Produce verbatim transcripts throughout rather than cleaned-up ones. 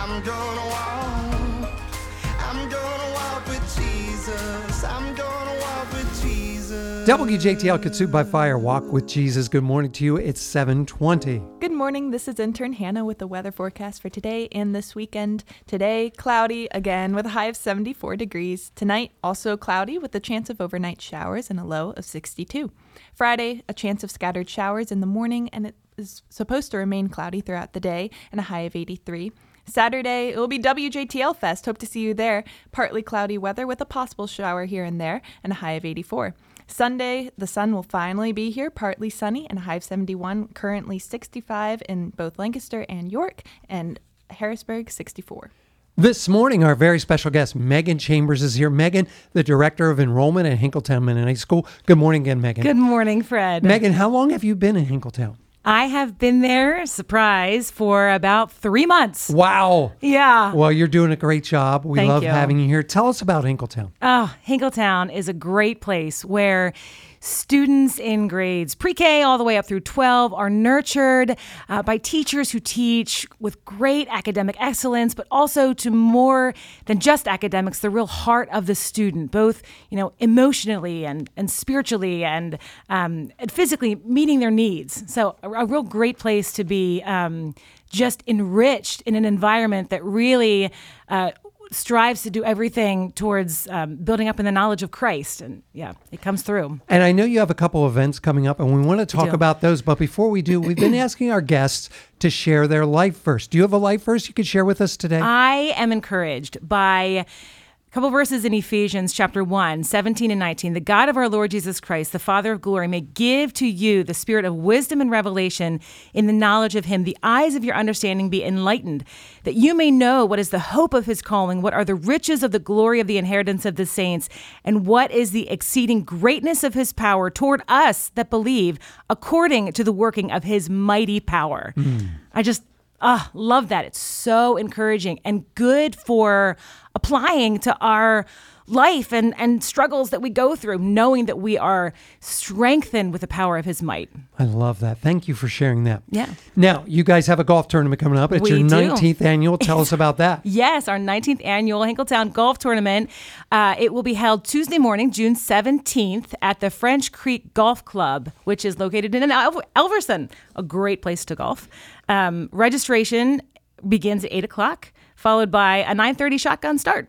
I'm gonna walk, I'm gonna walk with Jesus, I'm gonna walk with Jesus. W J T L Consumed by Fire, Walk with Jesus. Good morning to you. It's seven twenty. Good morning. This is intern Hannah with the weather forecast for today and this weekend. Today, cloudy again with a high of seventy-four degrees. Tonight, also cloudy with a chance of overnight showers and a low of sixty-two. Friday, a chance of scattered showers in the morning, and it is supposed to remain cloudy throughout the day and a high of eighty-three. Saturday, it will be W J T L Fest. Hope to see you there. Partly cloudy weather with a possible shower here and there and a high of eighty-four. Sunday, the sun will finally be here, partly sunny and a high of seventy-one, currently sixty-five in both Lancaster and York, and Harrisburg, sixty-four. This morning, our very special guest, Megan Chambers, is here. Megan, the Director of Enrollment at Hinkletowne Mennonite School. Good morning again, Megan. Good morning, Fred. Megan, how long have you been in Hinkletowne? I have been there, surprise, for about three months. Wow. Yeah. Well, you're doing a great job. We Thank love you. having you here. Tell us about Hinkletowne. Oh, Hinkletowne is a great place where students in grades pre-K all the way up through twelve are nurtured uh, by teachers who teach with great academic excellence, but also to more than just academics, the real heart of the student, both, you know, emotionally and, and spiritually and, um, and physically meeting their needs. So a, a real great place to be um, just enriched in an environment that really uh, strives to do everything towards um, building up in the knowledge of Christ. And yeah, it comes through. And I know you have a couple events coming up, and we want to talk do. about those. But before we do, we've been asking our guests to share their life verse. Do you have a life verse you could share with us today? I am encouraged by a couple verses in Ephesians chapter one, seventeen and nineteen. The God of our Lord Jesus Christ, the Father of glory, may give to you the spirit of wisdom and revelation in the knowledge of him, the eyes of your understanding be enlightened, that you may know what is the hope of his calling, what are the riches of the glory of the inheritance of the saints, and what is the exceeding greatness of his power toward us that believe, according to the working of his mighty power. Mm. I just Ah, love that. It's so encouraging and good for applying to our life and, and struggles that we go through, knowing that we are strengthened with the power of his might. I love that. Thank you for sharing that. Yeah. Now, you guys have a golf tournament coming up. It's We your do. nineteenth annual. Tell us about that. Yes, our nineteenth annual Hinkletowne Golf Tournament. Uh, it will be held Tuesday morning, June seventeenth, at the French Creek Golf Club, which is located in El- Elverson, a great place to golf. Um, registration begins at eight o'clock, followed by a nine thirty shotgun start,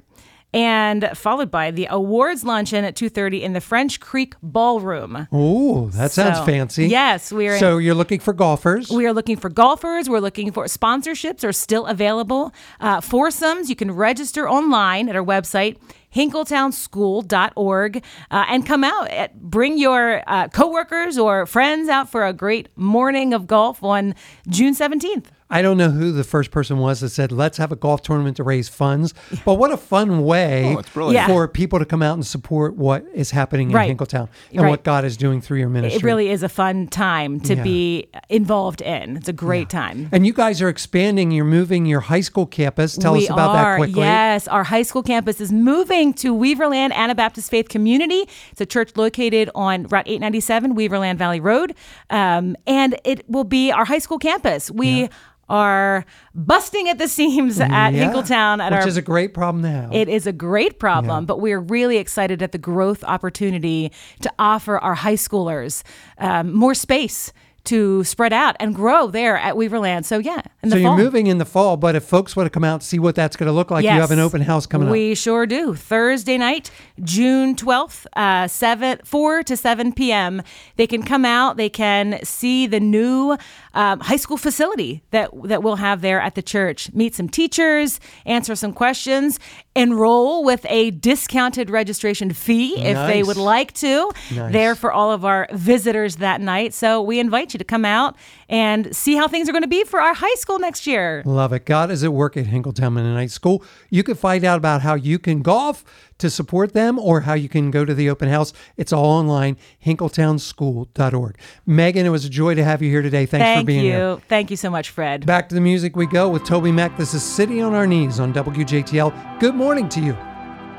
and followed by the awards luncheon at two thirty in the French Creek Ballroom. Oh, that sounds So, fancy. Yes, we are. So you're looking for golfers. We are looking for golfers. We're looking for sponsorships are still available. Uh, foursomes, you can register online at our website, hinkletown school dot org, uh, and come out. At, bring your uh, coworkers or friends out for a great morning of golf on June seventeenth. I don't know who the first person was that said, let's have a golf tournament to raise funds. But what a fun way Oh, it's brilliant. for people to come out and support what is happening in Right. Hinkletowne and Right. what God is doing through your ministry. It really is a fun time to Yeah. be involved in. It's a great time. And you guys are expanding. You're moving your high school campus. Tell we us about are, that quickly. Yes, our high school campus is moving to Weaverland Anabaptist Faith Community. It's a church located on Route eight ninety-seven, Weaverland Valley Road. Um, and it will be our high school campus. We Yeah. are busting at the seams at Yeah, Hinkletowne. At which our, is a great problem to have. It is a great problem, Yeah. but we're really excited at the growth opportunity to offer our high schoolers um, more space to spread out and grow there at Weaverland. So yeah, in so the you're fall. moving in the fall, but if folks want to come out and see what that's going to look like, you have an open house coming up. We sure do. Thursday night, June twelfth, uh, seven, four to seven p.m. They can come out. They can see the new um, high school facility that that we'll have there at the church. Meet some teachers, answer some questions, enroll with a discounted registration fee if they Nice. would like to. Nice. There for all of our visitors that night. So we invite you to come out and see how things are going to be for our high school next year. Love it. God is at work at Hinkletowne Mennonite School. You can find out about how you can golf to support them or how you can go to the open house. It's all online, hinkletown school dot org. Megan, it was a joy to have you here today. Thanks Thank for being you. here. Thank you so much, Fred. Back to the music we go with Toby Mac. This is City on Our Knees on W J T L. Good morning to you.